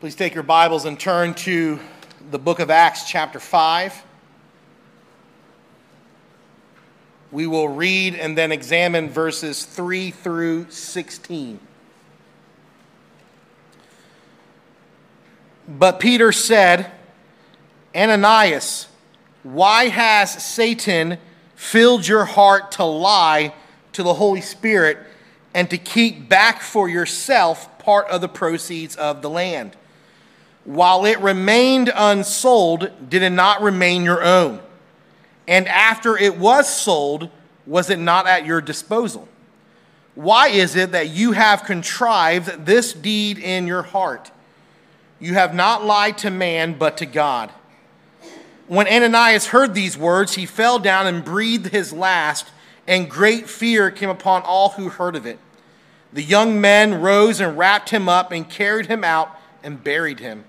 Please take your Bibles and turn to the book of Acts, chapter 5. We will read and then examine verses 3 through 16. But Peter said, Ananias, why has Satan filled your heart to lie to the Holy Spirit and to keep back for yourself part of the proceeds of the land? While it remained unsold, did it not remain your own? And after it was sold, was it not at your disposal? Why is it that you have contrived this deed in your heart? You have not lied to man, but to God. When Ananias heard these words, he fell down and breathed his last, and great fear came upon all who heard of it. The young men rose and wrapped him up and carried him out and buried him.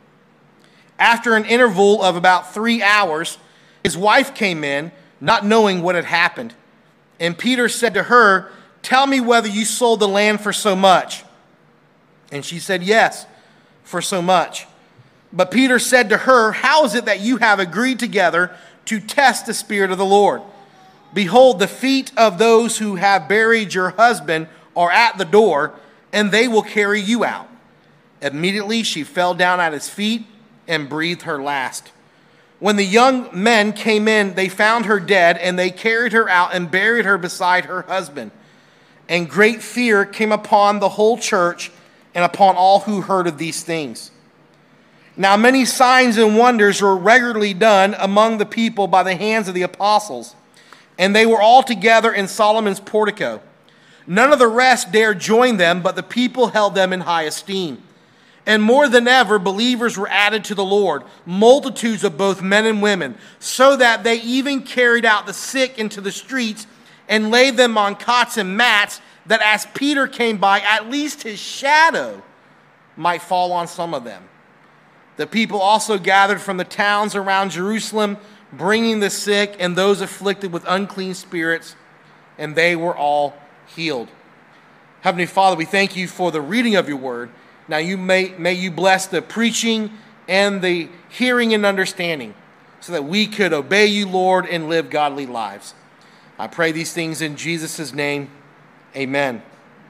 After an interval of about 3 hours, his wife came in, not knowing what had happened. And Peter said to her, "Tell me whether you sold the land for so much." And she said, "Yes, for so much." But Peter said to her, "How is it that you have agreed together to test the Spirit of the Lord? Behold, the feet of those who have buried your husband are at the door, and they will carry you out." Immediately she fell down at his feet and breathed her last. When the young men came in, they found her dead, and they carried her out and buried her beside her husband. And great fear came upon the whole church and upon all who heard of these things. Now many signs and wonders were regularly done among the people by the hands of the apostles, and they were all together in Solomon's portico. None of the rest dared join them, but the people held them in high esteem. And more than ever, believers were added to the Lord, multitudes of both men and women, so that they even carried out the sick into the streets and laid them on cots and mats, that as Peter came by, at least his shadow might fall on some of them. The people also gathered from the towns around Jerusalem, bringing the sick and those afflicted with unclean spirits, and they were all healed. Heavenly Father, we thank you for the reading of your word. Now may you bless the preaching and the hearing and understanding, so that we could obey you, Lord, and live godly lives. I pray these things in Jesus' name. Amen.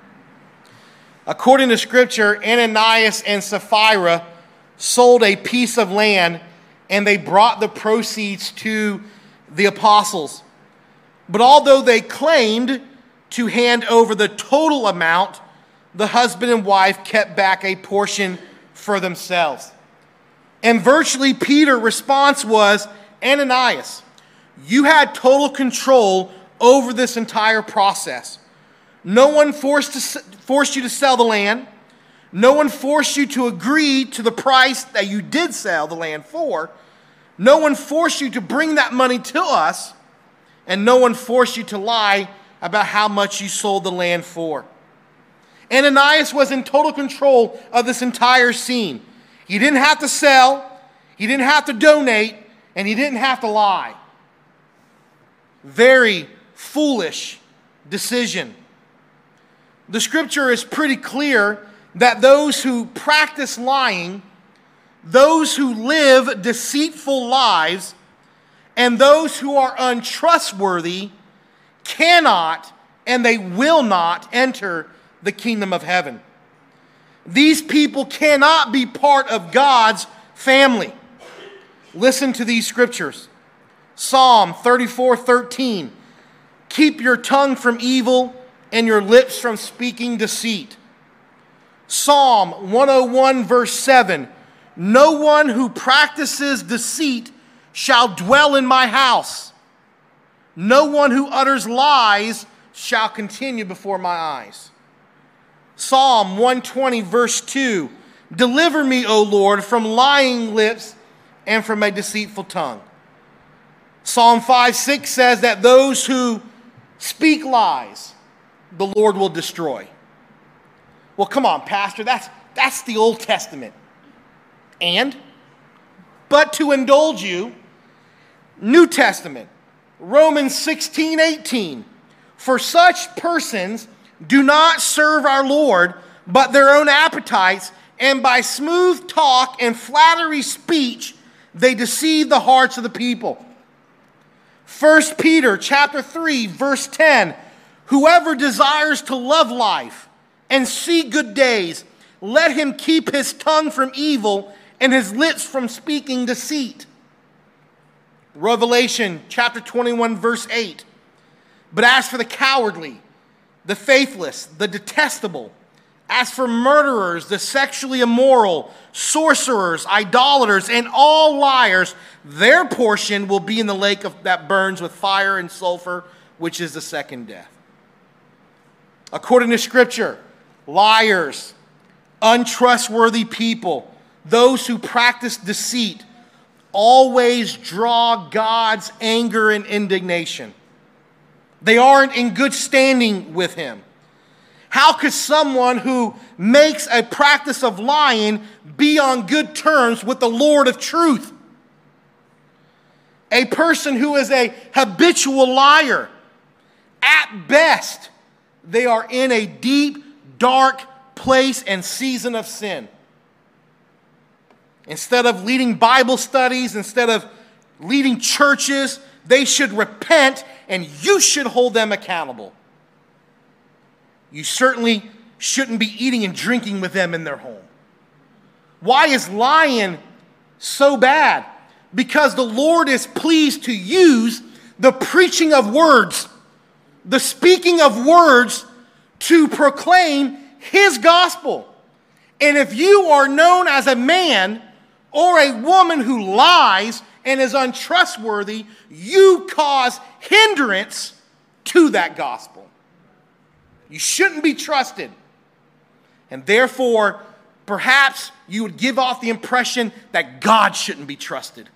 According to Scripture, Ananias and Sapphira sold a piece of land, and they brought the proceeds to the apostles. But although they claimed to hand over the total amount, the husband and wife kept back a portion for themselves. And virtually Peter's response was, "Ananias, you had total control over this entire process. No one forced you to sell the land. No one forced you to agree to the price that you did sell the land for. No one forced you to bring that money to us. And no one forced you to lie about how much you sold the land for." Ananias was in total control of this entire scene. He didn't have to sell, he didn't have to donate, and he didn't have to lie. Very foolish decision. The Scripture is pretty clear that those who practice lying, those who live deceitful lives, and those who are untrustworthy cannot and they will not enter the kingdom of heaven. These people cannot be part of God's family. Listen to these scriptures. Psalm 34:13. "Keep your tongue from evil and your lips from speaking deceit." Psalm 101 verse 7. "No one who practices deceit shall dwell in my house. No one who utters lies shall continue before my eyes." Psalm 120 verse 2. "Deliver me, O Lord, from lying lips and from a deceitful tongue." Psalm 5:6 says that those who speak lies, the Lord will destroy. Well, come on, Pastor, that's the Old Testament. But to indulge you, New Testament, Romans 16:18. "For such persons do not serve our Lord, but their own appetites, and by smooth talk and flattery speech, they deceive the hearts of the people. 1 Peter chapter 3, verse 10, whoever desires to love life and see good days, let him keep his tongue from evil and his lips from speaking deceit. Revelation chapter 21, verse 8, but as for the cowardly, the faithless, the detestable, as for murderers, the sexually immoral, sorcerers, idolaters, and all liars, their portion will be in the lake that burns with fire and sulfur, which is the second death. According to Scripture, liars, untrustworthy people, those who practice deceit, always draw God's anger and indignation. They aren't in good standing with him. How could someone who makes a practice of lying be on good terms with the Lord of truth? A person who is a habitual liar, at best, they are in a deep, dark place and season of sin. Instead of leading Bible studies, instead of leading churches, they should repent and you should hold them accountable. You certainly shouldn't be eating and drinking with them in their home. Why is lying so bad? Because the Lord is pleased to use the preaching of words, the speaking of words to proclaim his gospel. And if you are known as a man or a woman who lies and is untrustworthy, you cause hindrance to that gospel. You shouldn't be trusted. And therefore, perhaps you would give off the impression that God shouldn't be trusted.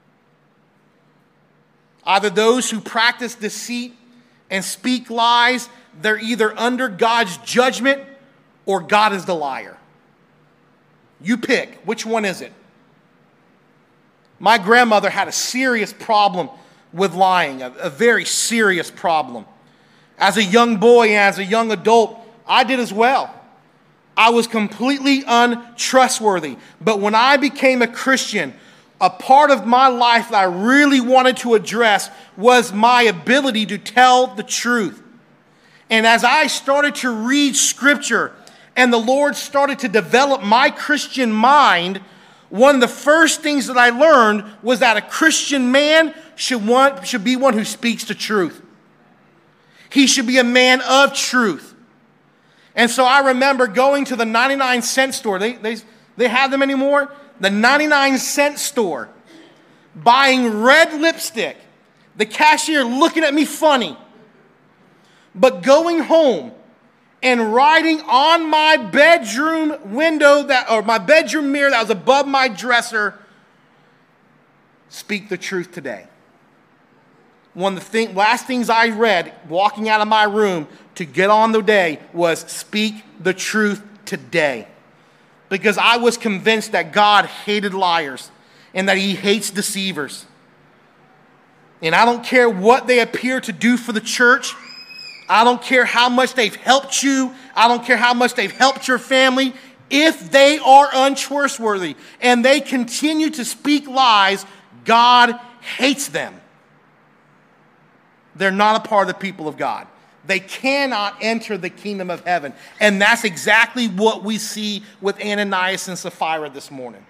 Either those who practice deceit and speak lies, they're either under God's judgment or God is the liar. You pick. Which one is it? My grandmother had a serious problem with lying, a very serious problem. As a young boy and as a young adult, I did as well. I was completely untrustworthy. But when I became a Christian, a part of my life that I really wanted to address was my ability to tell the truth. And as I started to read Scripture and the Lord started to develop my Christian mind, one of the first things that I learned was that a Christian man should be one who speaks the truth. He should be a man of truth. And so I remember going to the 99-cent store. They have them anymore? The 99-cent store. Buying red lipstick. The cashier looking at me funny. But going home and writing on my bedroom window, or my bedroom mirror that was above my dresser, speak the truth today. One of the last things I read walking out of my room to get on the day was speak the truth today. Because I was convinced that God hated liars and that he hates deceivers. And I don't care what they appear to do for the church. I don't care how much they've helped you. I don't care how much they've helped your family. If they are untrustworthy and they continue to speak lies, God hates them. They're not a part of the people of God. They cannot enter the kingdom of heaven. And that's exactly what we see with Ananias and Sapphira this morning.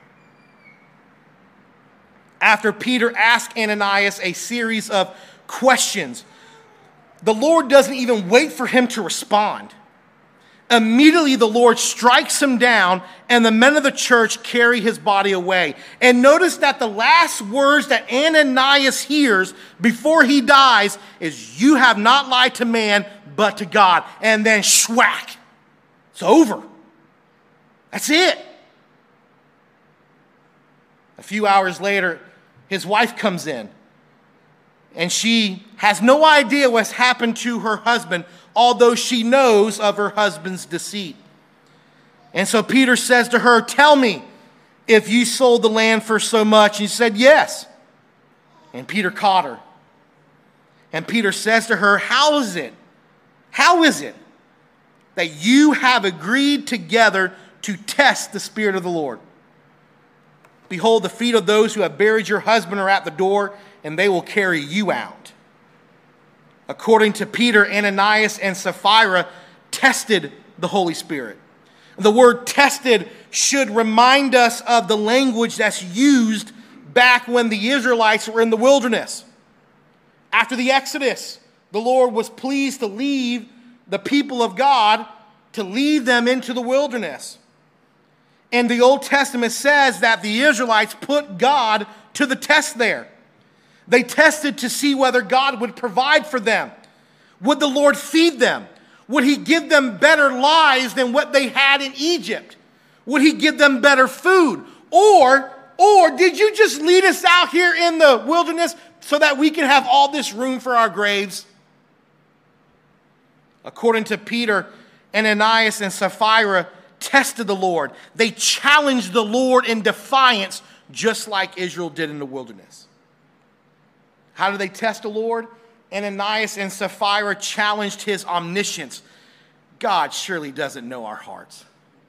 After Peter asked Ananias a series of questions, the Lord doesn't even wait for him to respond. Immediately the Lord strikes him down, and the men of the church carry his body away. And notice that the last words that Ananias hears before he dies is, "You have not lied to man, but to God." And then schwack, it's over. That's it. A few hours later, his wife comes in, and she has no idea what's happened to her husband, although she knows of her husband's deceit. And so Peter says to her, "Tell me if you sold the land for so much." And she said, "Yes." And Peter caught her. And Peter says to her, How is it that you have agreed together to test the Spirit of the Lord. Behold, the feet of those who have buried your husband are at the door, and they will carry you out. According to Peter, Ananias and Sapphira tested the Holy Spirit. The word tested should remind us of the language that's used back when the Israelites were in the wilderness. After the Exodus, the Lord was pleased to leave the people of God, to lead them into the wilderness. And the Old Testament says that the Israelites put God to the test there. They tested to see whether God would provide for them. Would the Lord feed them? Would he give them better lives than what they had in Egypt? Would he give them better food? Or did you just lead us out here in the wilderness so that we can have all this room for our graves? According to Peter, Ananias and Sapphira tested the Lord. They challenged the Lord in defiance, just like Israel did in the wilderness. How did they test the Lord? Ananias and Sapphira challenged his omniscience. God surely doesn't know our hearts.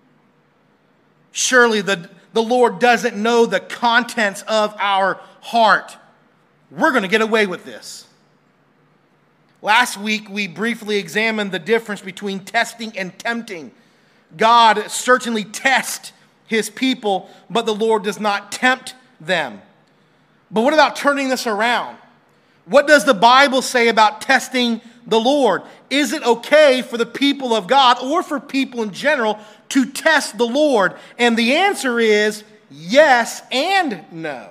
Surely the Lord doesn't know the contents of our heart. We're going to get away with this. Last week, we briefly examined the difference between testing and tempting. God certainly tests his people, but the Lord does not tempt them. But what about turning this around? What does the Bible say about testing the Lord? Is it okay for the people of God or for people in general to test the Lord? And the answer is yes and no.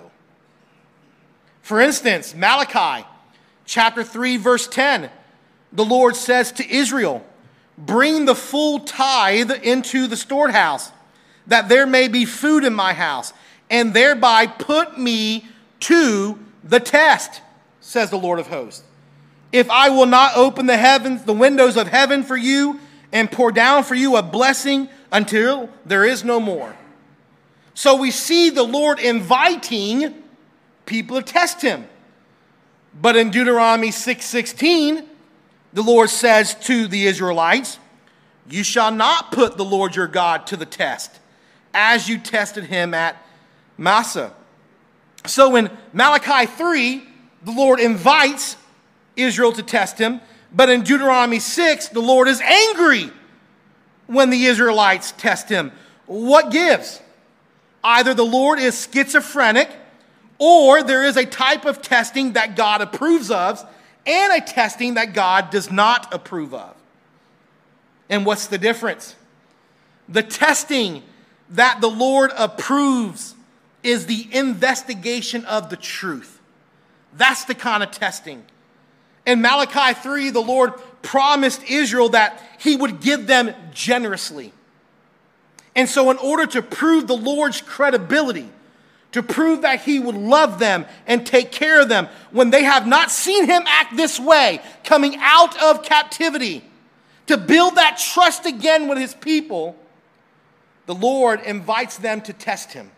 For instance, Malachi chapter 3, verse 10, the Lord says to Israel, "Bring the full tithe into the storehouse, that there may be food in my house, and thereby put me to the test, says the Lord of hosts. If I will not open the heavens, the windows of heaven for you, and pour down for you a blessing until there is no more." So we see the Lord inviting people to test him. But in Deuteronomy 6:16, the Lord says to the Israelites, "You shall not put the Lord your God to the test, as you tested him at Massah." So in Malachi 3, the Lord invites Israel to test him. But in Deuteronomy 6, the Lord is angry when the Israelites test him. What gives? Either the Lord is schizophrenic, or there is a type of testing that God approves of and a testing that God does not approve of. And what's the difference? The testing that the Lord approves is the investigation of the truth. That's the kind of testing. In Malachi 3, the Lord promised Israel that he would give them generously. And so in order to prove the Lord's credibility, to prove that he would love them and take care of them when they have not seen him act this way, coming out of captivity, to build that trust again with his people, the Lord invites them to test him.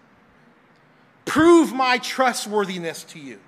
Prove my trustworthiness to you.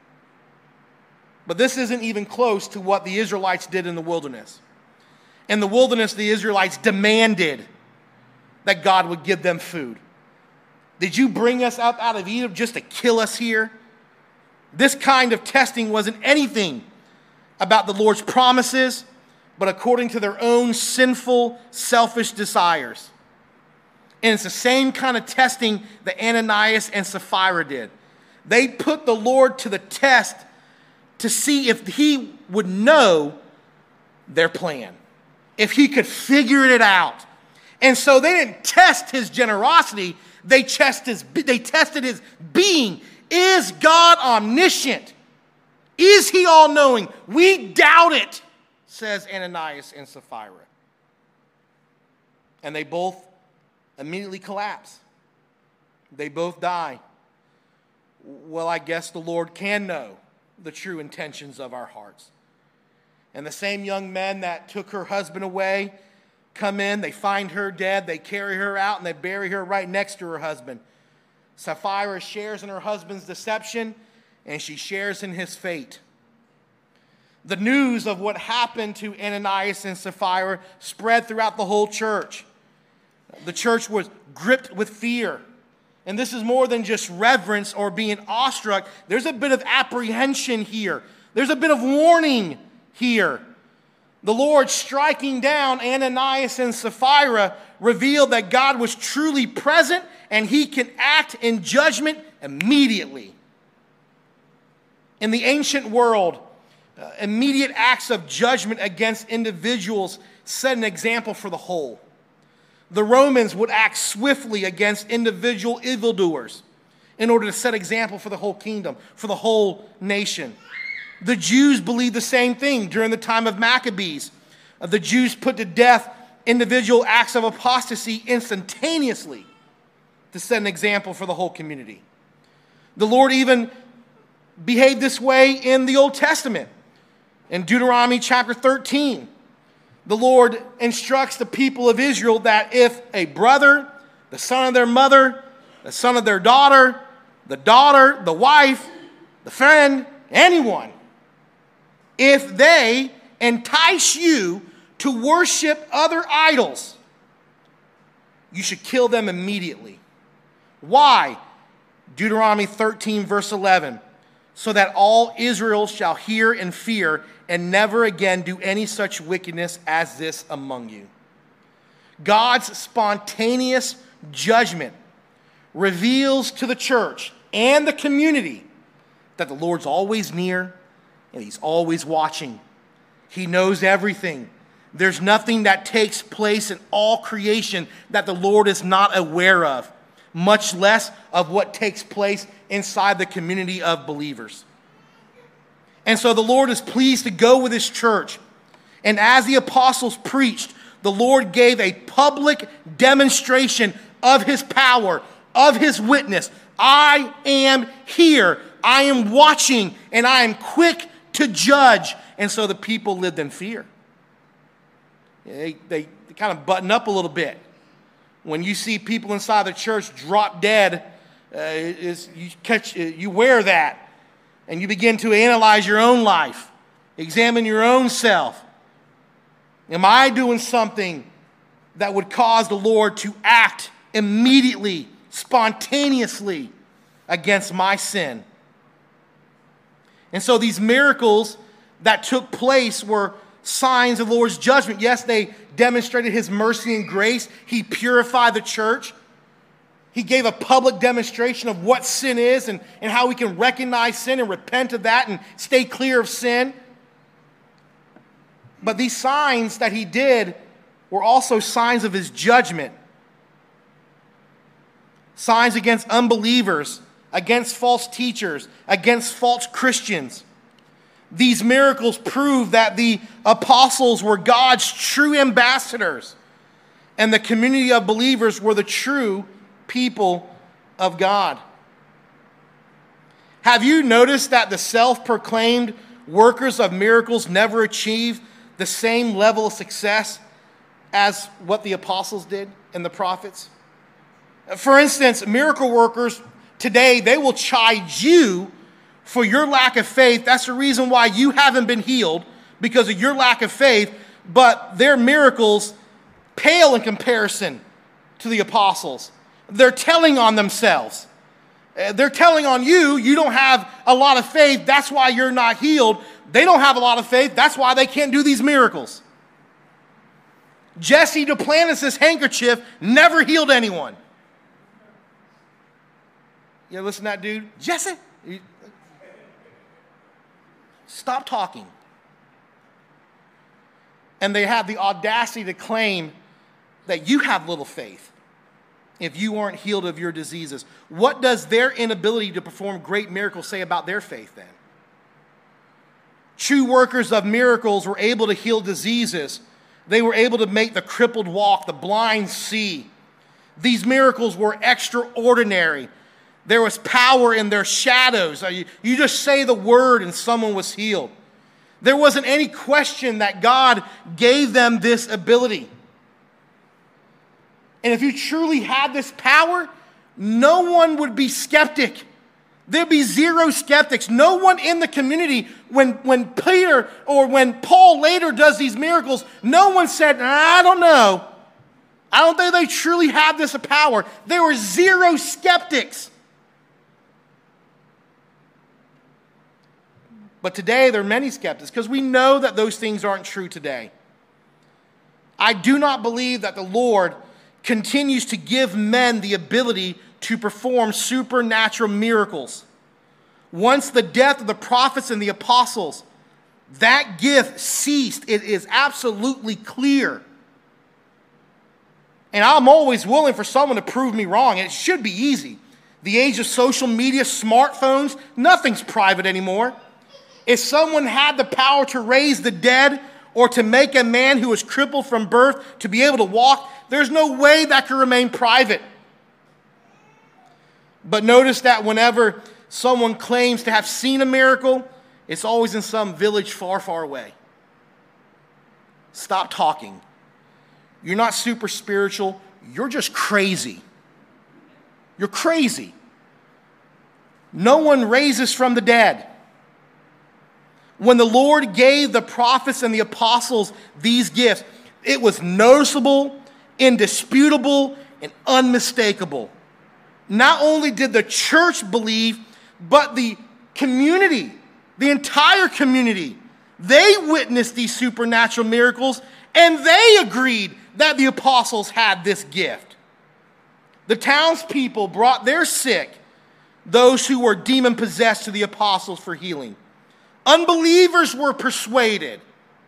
But this isn't even close to what the Israelites did in the wilderness. In the wilderness, the Israelites demanded that God would give them food. Did you bring us up out of Egypt just to kill us here? This kind of testing wasn't anything about the Lord's promises, but according to their own sinful, selfish desires. And it's the same kind of testing that Ananias and Sapphira did. They put the Lord to the test to see if he would know their plan, if he could figure it out. And so they didn't test his generosity, they tested his being. Is God omniscient? Is he all-knowing? We doubt it, says Ananias and Sapphira. And they both immediately collapse. They both die. Well, I guess the Lord can know the true intentions of our hearts. And the same young men that took her husband away come in, they find her dead, they carry her out, and they bury her right next to her husband. Sapphira shares in her husband's deception, and she shares in his fate. The news of what happened to Ananias and Sapphira spread throughout the whole church. The church was gripped with fear. And this is more than just reverence or being awestruck. There's a bit of apprehension here. There's a bit of warning here. The Lord striking down Ananias and Sapphira revealed that God was truly present and he can act in judgment immediately. In the ancient world, immediate acts of judgment against individuals set an example for the whole. The Romans would act swiftly against individual evildoers in order to set example for the whole kingdom, for the whole nation. The Jews believed the same thing during the time of Maccabees. The Jews put to death individual acts of apostasy instantaneously to set an example for the whole community. The Lord even behaved this way in the Old Testament. In Deuteronomy chapter 13, the Lord instructs the people of Israel that if a brother, the son of their mother, the son of their daughter, the wife, the friend, anyone, if they entice you to worship other idols, you should kill them immediately. Why? Deuteronomy 13, verse 11. So that all Israel shall hear and fear and never again do any such wickedness as this among you. God's spontaneous judgment reveals to the church and the community that the Lord's always near and he's always watching. He knows everything. There's nothing that takes place in all creation that the Lord is not aware of, much less of what takes place inside the community of believers. And so the Lord is pleased to go with his church. And as the apostles preached, the Lord gave a public demonstration of his power, of his witness. I am here. I am watching, and I am quick to judge. And so the people lived in fear. They kind of button up a little bit. When you see people inside the church drop dead, you wear that. And you begin to analyze your own life. Examine your own self. Am I doing something that would cause the Lord to act immediately, spontaneously against my sin? And so these miracles that took place were signs of the Lord's judgment. Yes, they demonstrated his mercy and grace. He purified the church. He gave a public demonstration of what sin is and how we can recognize sin and repent of that and stay clear of sin. But these signs that he did were also signs of his judgment. Signs against unbelievers, against false teachers, against false Christians. These miracles prove that the apostles were God's true ambassadors, and the community of believers were the true people of God. Have you noticed that the self-proclaimed workers of miracles never achieve the same level of success as what the apostles did and the prophets? For instance, miracle workers today, they will chide you for your lack of faith. That's the reason why you haven't been healed, because of your lack of faith. But their miracles pale in comparison to the apostles. They're telling on themselves. They're telling on you, you don't have a lot of faith, that's why you're not healed. They don't have a lot of faith, that's why they can't do these miracles. Jesse Duplantis' handkerchief never healed anyone. You listen to that dude? Jesse? Stop talking. And they have the audacity to claim that you have little faith if you aren't healed of your diseases. What does their inability to perform great miracles say about their faith then? True workers of miracles were able to heal diseases. They were able to make the crippled walk, the blind see. These miracles were extraordinary. There was power in their shadows. You just say the word and someone was healed. There wasn't any question that God gave them this ability. And if you truly had this power, no one would be skeptic. There'd be zero skeptics. No one in the community, when Peter or when Paul later does these miracles, no one said, I don't know. I don't think they truly have this power. There were zero skeptics. But today there are many skeptics because we know that those things aren't true today. I do not believe that the Lord continues to give men the ability to perform supernatural miracles. Once the death of the prophets and the apostles, that gift ceased. It is absolutely clear. And I'm always willing for someone to prove me wrong, and it should be easy. The age of social media, smartphones, nothing's private anymore. If someone had the power to raise the dead or to make a man who was crippled from birth to be able to walk, there's no way that could remain private. But notice that whenever someone claims to have seen a miracle, it's always in some village far, far away. Stop talking. You're not super spiritual. You're just crazy. You're crazy. No one raises from the dead. When the Lord gave the prophets and the apostles these gifts, it was noticeable, indisputable, and unmistakable. Not only did the church believe, but the community, the entire community, they witnessed these supernatural miracles, and they agreed that the apostles had this gift. The townspeople brought their sick, those who were demon-possessed, to the apostles for healing. Unbelievers were persuaded.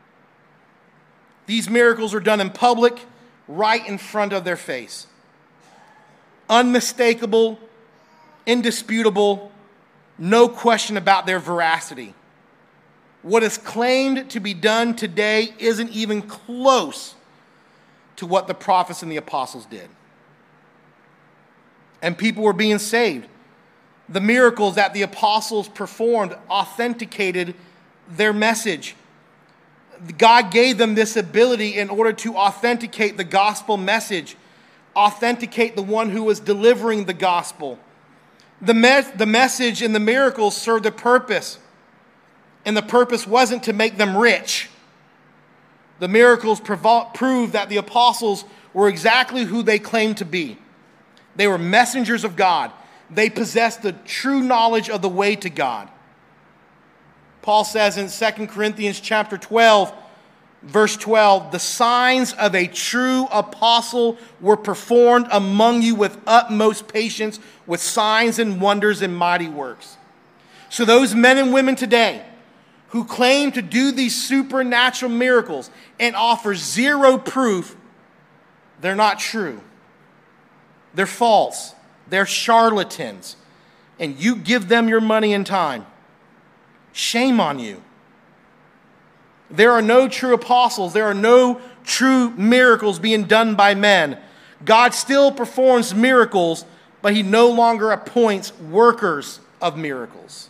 These miracles were done in public, right in front of their face. Unmistakable, indisputable, no question about their veracity. What is claimed to be done today isn't even close to what the prophets and the apostles did. And people were being saved. The miracles that the apostles performed authenticated their message. God gave them this ability in order to authenticate the gospel message, authenticate the one who was delivering the gospel. The message and the miracles served a purpose, and the purpose wasn't to make them rich. The miracles proved that the apostles were exactly who they claimed to be. They were messengers of God. They possessed the true knowledge of the way to God. Paul says in 2 Corinthians chapter 12, verse 12, the signs of a true apostle were performed among you with utmost patience, with signs and wonders and mighty works. So those men and women today who claim to do these supernatural miracles and offer zero proof, they're not true. They're false. They're charlatans. And you give them your money and time. Shame on you. There are no true apostles. There are no true miracles being done by men. God still performs miracles, but he no longer appoints workers of miracles.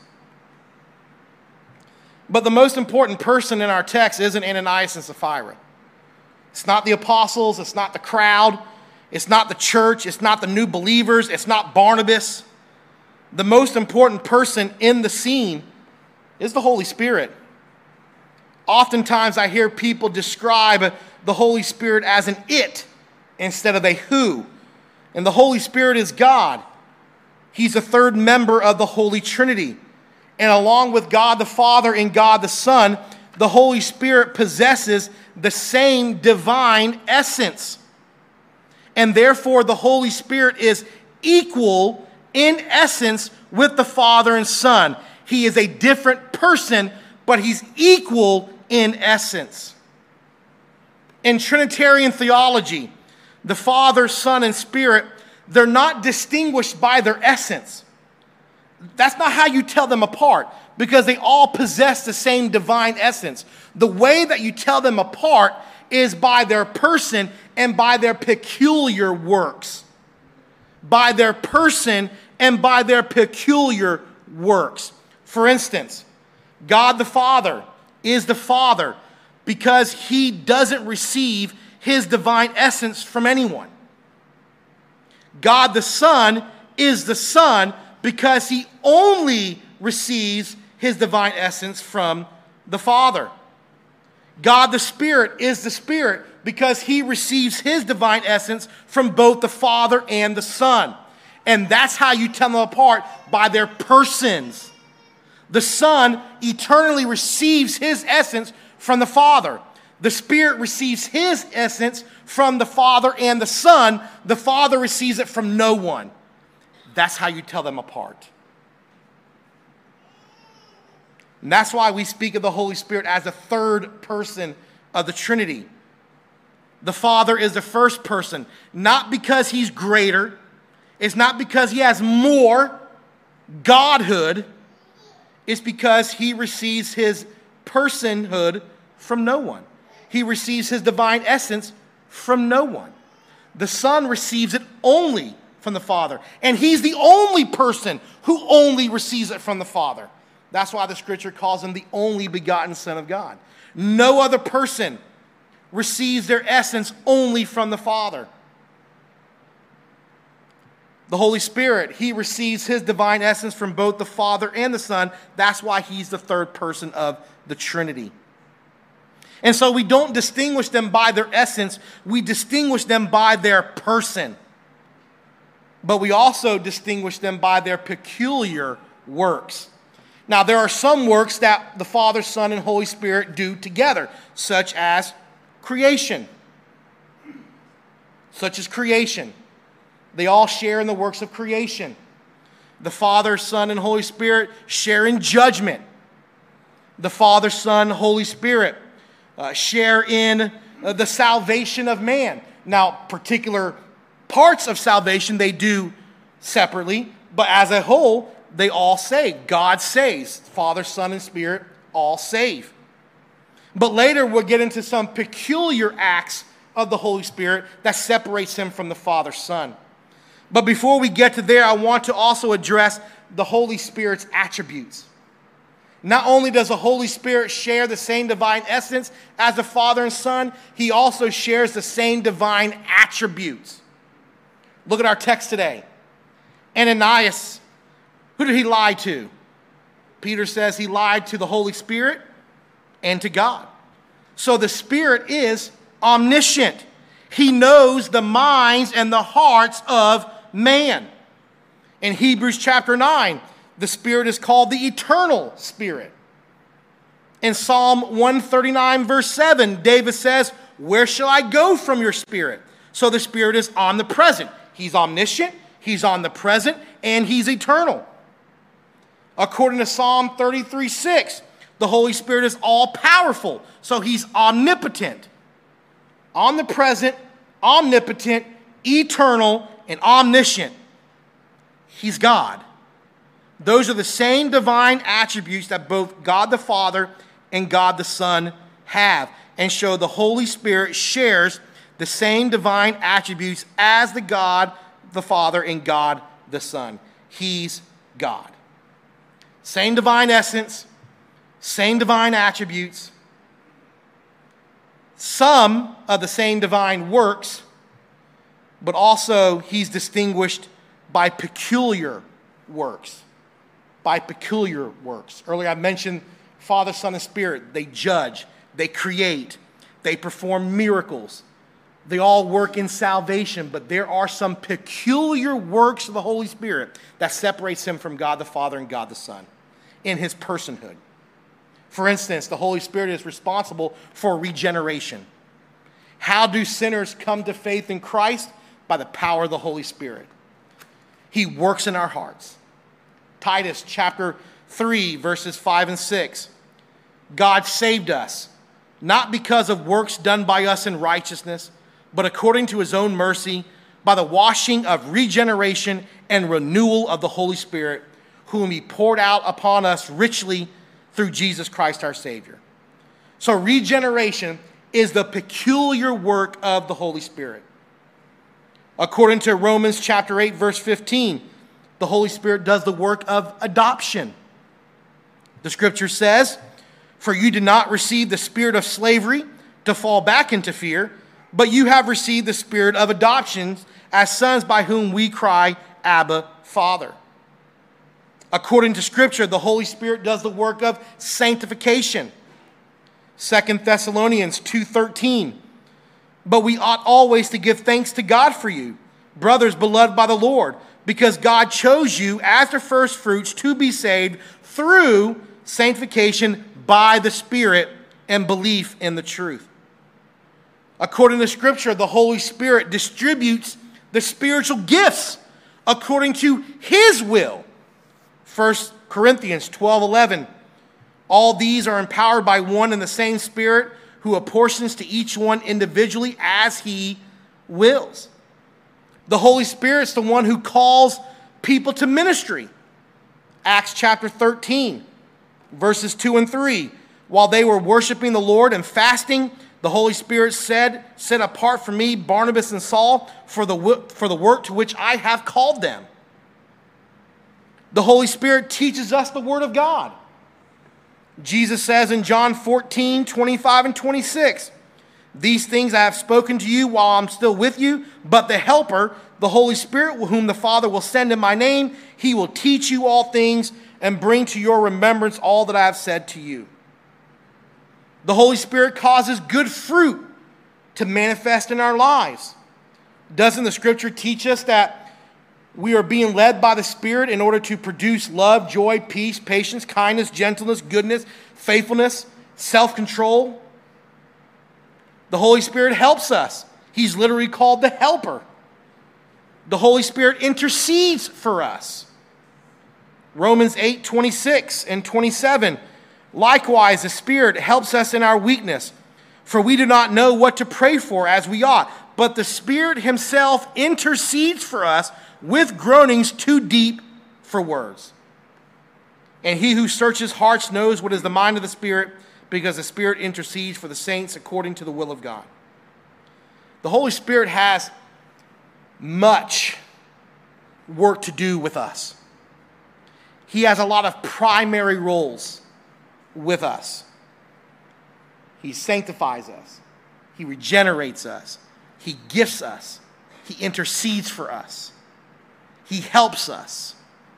But the most important person in our text isn't Ananias and Sapphira. It's not the apostles. It's not the crowd. It's not the church. It's not the new believers. It's not Barnabas. The most important person in the scene is the Holy Spirit. Oftentimes I hear people describe the Holy Spirit as an it instead of a who. And the Holy Spirit is God. He's a third member of the Holy Trinity. And along with God the Father and God the Son, the Holy Spirit possesses the same divine essence. And therefore the Holy Spirit is equal in essence with the Father and Son. He is a different person, but he's equal in essence. In Trinitarian theology, the Father, Son, and Spirit, they're not distinguished by their essence. That's not how you tell them apart, because they all possess the same divine essence. The way that you tell them apart is by their person and by their peculiar works. By their person and by their peculiar works. For instance, God the Father is the Father because he doesn't receive his divine essence from anyone. God the Son is the Son because he only receives his divine essence from the Father. God the Spirit is the Spirit because he receives his divine essence from both the Father and the Son. And that's how you tell them apart, by their persons. The Son eternally receives his essence from the Father. The Spirit receives his essence from the Father and the Son. The Father receives it from no one. That's how you tell them apart. And that's why we speak of the Holy Spirit as the third person of the Trinity. The Father is the first person, not because he's greater. It's not because he has more godhood. It's because he receives his personhood from no one. He receives his divine essence from no one. The Son receives it only from the Father. And he's the only person who only receives it from the Father. That's why the Scripture calls him the only begotten Son of God. No other person receives their essence only from the Father. The Holy Spirit, he receives his divine essence from both the Father and the Son. That's why he's the third person of the Trinity. And so we don't distinguish them by their essence. We distinguish them by their person. But we also distinguish them by their peculiar works. Now, there are some works that the Father, Son, and Holy Spirit do together, such as creation. They all share in the works of creation. The Father, Son, and Holy Spirit share in judgment. The Father, Son, Holy Spirit share in the salvation of man. Now, particular parts of salvation they do separately, but as a whole, they all save. God saves. Father, Son, and Spirit all save. But later we'll get into some peculiar acts of the Holy Spirit that separates him from the Father, Son. But before we get to there, I want to also address the Holy Spirit's attributes. Not only does the Holy Spirit share the same divine essence as the Father and Son, he also shares the same divine attributes. Look at our text today. Ananias, who did he lie to? Peter says he lied to the Holy Spirit and to God. So the Spirit is omniscient. He knows the minds and the hearts of man. In Hebrews chapter 9, the Spirit is called the eternal Spirit. In Psalm 139 verse 7, David says, "Where shall I go from your Spirit?" So the Spirit is omnipresent. He's omniscient, he's omnipresent, and he's eternal. According to Psalm 33:6, the Holy Spirit is all-powerful, so he's omnipotent, omnipresent, omnipotent, eternal, and omniscient. He's God. Those are the same divine attributes that both God the Father and God the Son have, and show the Holy Spirit shares the same divine attributes as the God the Father and God the Son. He's God. Same divine essence, same divine attributes, some of the same divine works, but also he's distinguished by peculiar works. By peculiar works. Earlier I mentioned Father, Son, and Spirit. They judge, they create, they perform miracles. They all work in salvation, but there are some peculiar works of the Holy Spirit that separates him from God the Father and God the Son in his personhood. For instance, the Holy Spirit is responsible for regeneration. How do sinners come to faith in Christ? By the power of the Holy Spirit. He works in our hearts. Titus chapter 3, verses 5 and 6. God saved us, not because of works done by us in righteousness, but according to his own mercy, by the washing of regeneration and renewal of the Holy Spirit, whom he poured out upon us richly through Jesus Christ our Savior. So regeneration is the peculiar work of the Holy Spirit. According to Romans chapter 8, verse 15, the Holy Spirit does the work of adoption. The scripture says, "For you did not receive the spirit of slavery to fall back into fear, but you have received the spirit of adoption as sons, by whom we cry, Abba, Father." According to Scripture, the Holy Spirit does the work of sanctification. 2 Thessalonians 2:13, But we ought always to give thanks to God for you, brothers beloved by the Lord, because God chose you as the first fruits to be saved through sanctification by the Spirit and belief in the truth. According to Scripture, the Holy Spirit distributes the spiritual gifts according to His will. 1 Corinthians 12:11. All these are empowered by one and the same Spirit, who apportions to each one individually as He wills. The Holy Spirit's the one who calls people to ministry. Acts chapter 13, verses 2 and 3. While they were worshiping the Lord and fasting, the Holy Spirit said, "Set apart for me Barnabas and Saul for the work to which I have called them." The Holy Spirit teaches us the Word of God. Jesus says in John 14, 25 and 26, "These things I have spoken to you while I'm still with you, but the Helper, the Holy Spirit, whom the Father will send in my name, He will teach you all things and bring to your remembrance all that I have said to you." The Holy Spirit causes good fruit to manifest in our lives. Doesn't the Scripture teach us that we are being led by the Spirit in order to produce love, joy, peace, patience, kindness, gentleness, goodness, faithfulness, self-control? The Holy Spirit helps us. He's literally called the Helper. The Holy Spirit intercedes for us. Romans 8, 26 and 27. "Likewise, the Spirit helps us in our weakness, for we do not know what to pray for as we ought, but the Spirit Himself intercedes for us with groanings too deep for words. And He who searches hearts knows what is the mind of the Spirit, because the Spirit intercedes for the saints according to the will of God." The Holy Spirit has much work to do with us. He has a lot of primary roles with us. He sanctifies us. He regenerates us. He gifts us. He intercedes for us. He helps us.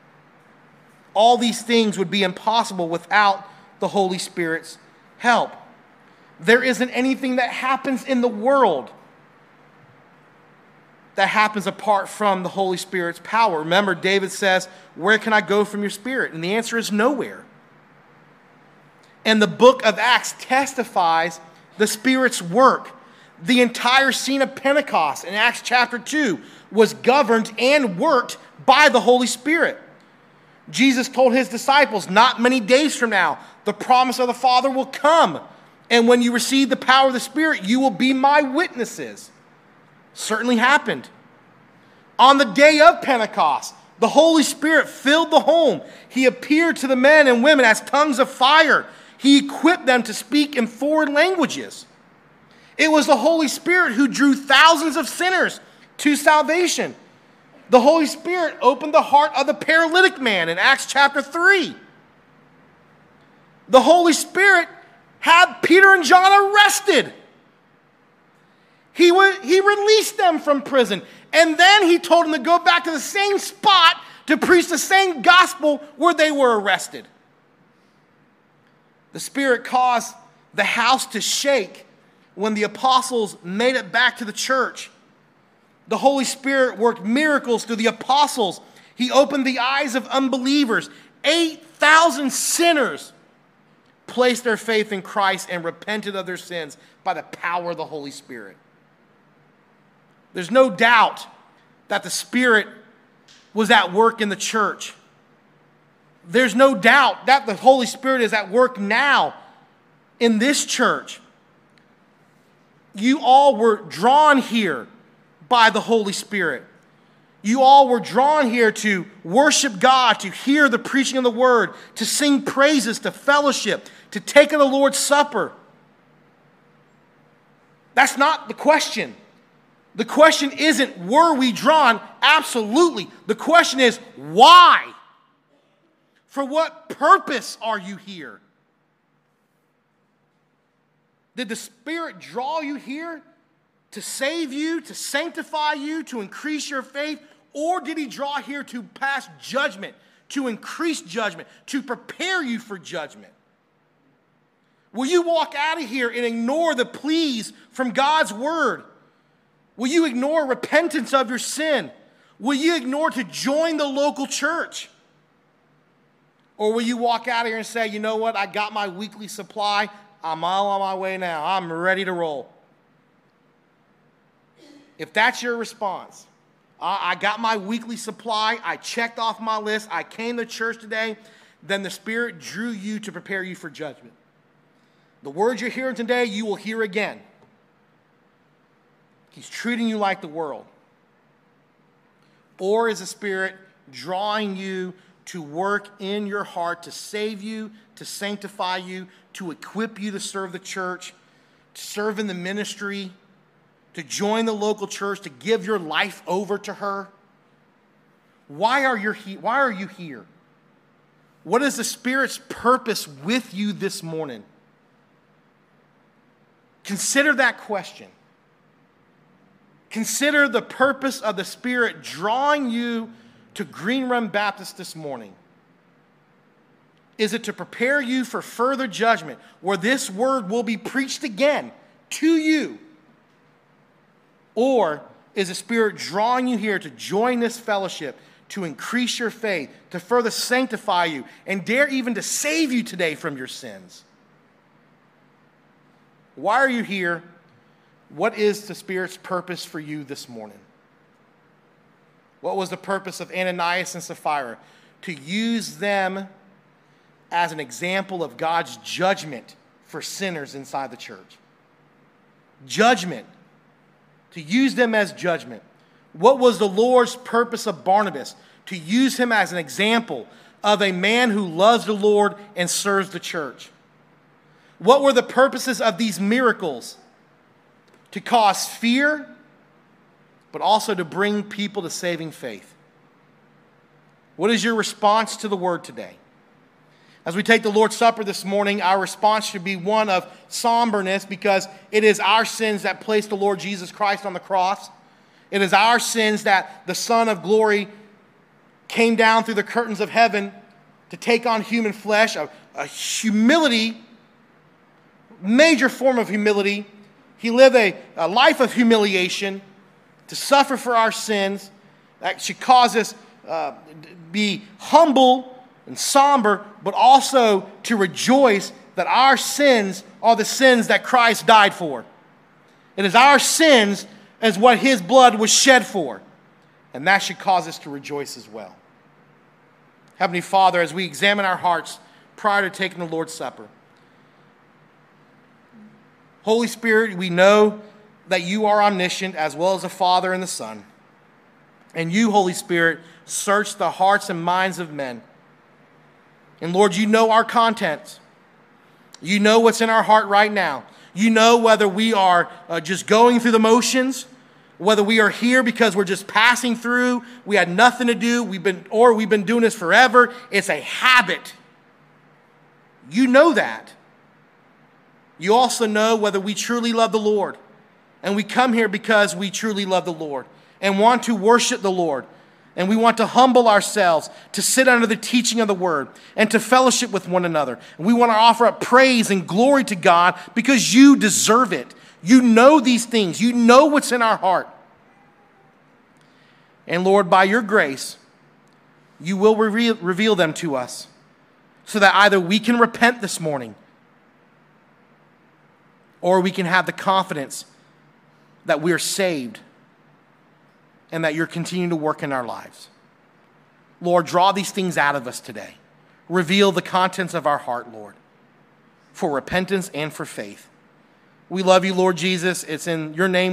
All these things would be impossible without the Holy Spirit's help. There isn't anything that happens in the world that happens apart from the Holy Spirit's power. Remember, David says, "Where can I go from your Spirit?" And the answer is nowhere. And the book of Acts testifies the Spirit's work. The entire scene of Pentecost in Acts chapter 2 was governed and worked by the Holy Spirit. Jesus told His disciples, "Not many days from now, the promise of the Father will come. And when you receive the power of the Spirit, you will be my witnesses." Certainly happened. On the day of Pentecost, the Holy Spirit filled the home. He appeared to the men and women as tongues of fire. He equipped them to speak in foreign languages. It was the Holy Spirit who drew thousands of sinners to salvation. The Holy Spirit opened the heart of the paralytic man in Acts chapter 3. The Holy Spirit had Peter and John arrested. He released them from prison. And then He told them to go back to the same spot to preach the same gospel where they were arrested. The Spirit caused the house to shake when the apostles made it back to the church. The Holy Spirit worked miracles through the apostles. He opened the eyes of unbelievers. 8,000 sinners placed their faith in Christ and repented of their sins by the power of the Holy Spirit. There's no doubt that the Spirit was at work in the church. There's no doubt that the Holy Spirit is at work now in this church. You all were drawn here by the Holy Spirit. You all were drawn here to worship God, to hear the preaching of the word, to sing praises, to fellowship, to take of the Lord's Supper. That's not the question. The question isn't, were we drawn? Absolutely. The question is, why? For what purpose are you here? Did the Spirit draw you here to save you, to sanctify you, to increase your faith? Or did He draw here to pass judgment, to increase judgment, to prepare you for judgment? Will you walk out of here and ignore the pleas from God's word? Will you ignore repentance of your sin? Will you ignore to join the local church? Or will you walk out of here and say, you know what, I got my weekly supply, I'm all on my way now, I'm ready to roll? If that's your response, I got my weekly supply, I checked off my list, I came to church today, then the Spirit drew you to prepare you for judgment. The words you're hearing today, you will hear again. He's treating you like the world. Or is the Spirit drawing you to work in your heart to save you, to sanctify you, to equip you to serve the church, to serve in the ministry, to join the local church, to give your life over to her? Why are you here? What is the Spirit's purpose with you this morning? Consider that question. Consider the purpose of the Spirit drawing you to Green Run Baptist this morning. Is it to prepare you for further judgment, where this word will be preached again to you? Or is the Spirit drawing you here to join this fellowship, to increase your faith, to further sanctify you, and dare even to save you today from your sins? Why are you here? What is the Spirit's purpose for you this morning? What was the purpose of Ananias and Sapphira? To use them as an example of God's judgment for sinners inside the church. Judgment. To use them as judgment. What was the Lord's purpose of Barnabas? To use him as an example of a man who loves the Lord and serves the church. What were the purposes of these miracles? To cause fear, but also to bring people to saving faith. What is your response to the word today? As we take the Lord's Supper this morning, our response should be one of somberness, because it is our sins that placed the Lord Jesus Christ on the cross. It is our sins that the Son of Glory came down through the curtains of heaven to take on human flesh, a humility, major form of humility. He lived a life of humiliation to suffer for our sins. That should cause us to be humble and somber, but also to rejoice that our sins are the sins that Christ died for. It is our sins as what his blood was shed for. And that should cause us to rejoice as well. Heavenly Father, as we examine our hearts prior to taking the Lord's Supper, Holy Spirit, we know that you are omniscient as well as the Father and the Son. And you, Holy Spirit, search the hearts and minds of men. And Lord, you know our contents. You know what's in our heart right now. You know whether we are just going through the motions, whether we are here because we're just passing through, we had nothing to do, we've been doing this forever. It's a habit. You know that. You also know whether we truly love the Lord. And we come here because we truly love the Lord and want to worship the Lord. And we want to humble ourselves to sit under the teaching of the word and to fellowship with one another. And we want to offer up praise and glory to God because you deserve it. You know these things. You know what's in our heart. And Lord, by your grace, you will reveal them to us so that either we can repent this morning or we can have the confidence that we are saved and that you're continuing to work in our lives. Lord, draw these things out of us today. Reveal the contents of our heart, Lord, for repentance and for faith. We love you, Lord Jesus. It's in your name